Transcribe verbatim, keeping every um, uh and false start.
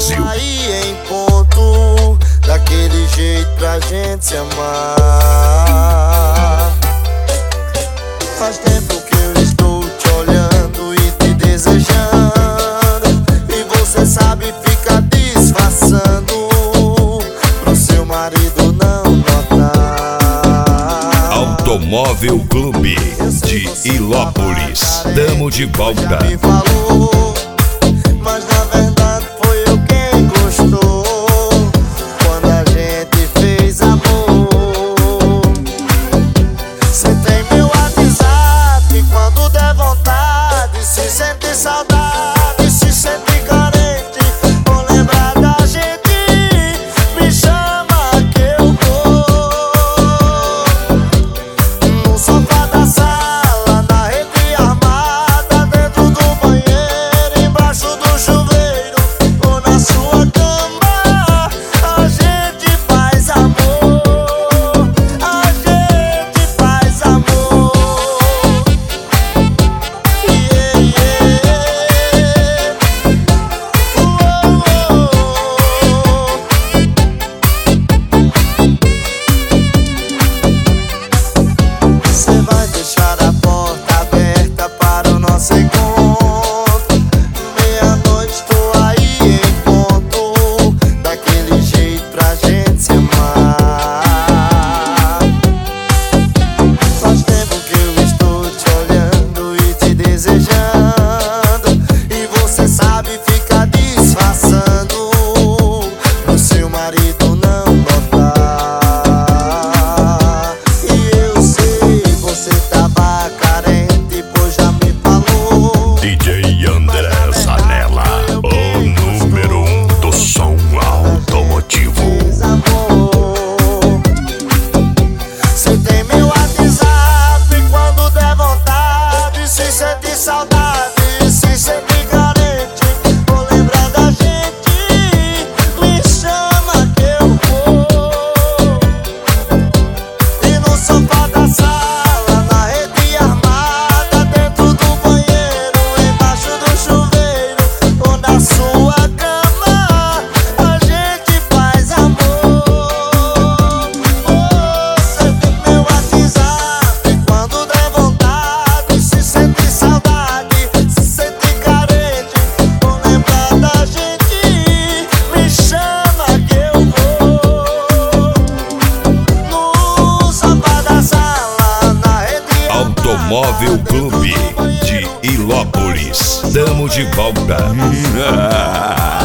Brasil. Aí em ponto, daquele jeito pra gente se amar. Faz tempo que eu estou te olhando e te desejando, e você sabe, fica disfarçando pro seu marido não notar. Automóvel Clube de Ilópolis, tamo de volta. Me falou, mas na verdade foi eu quem gostou quando a gente fez amor. Cê tem meu WhatsApp e quando der vontade, se sente saudade, se sente carente, ou lembrar da gente, me chama que eu vou. No sofá da sala, na rede armada, dentro do banheiro, embaixo do chuveiro, ou na sua cama, a gente faz amor, a gente faz amor. Yeah, yeah. Uou, uou. Cê vai deixar a porta aberta para o nosso encontro. Meia-noite tô aí em ponto, daquele jeito pra gente se amar. Faz tempo que eu estou te olhando e te desejando, e você sabe, fica disfarçando pro seu marido não notar. E eu sei, você tava carente, pois já me falou. D J André Zanella, o número um do som automotivo. Fez amor. Cê tem meu WhatsApp e quando der vontade, se sente saudade, se sente carente, ou lembrar da gente, me chama que eu vou. E no sofá da sala, na rede armada, dentro do banheiro, embaixo do chuveiro, ou na sua cama, a gente faz amor. Você tem meu WhatsApp e quando der vontade, se sente saudade, se sente carente, ou lembrar da gente, me chama que eu vou. No sofá da sala, na rede Automóvel Clube de Ilópolis, tamo de volta.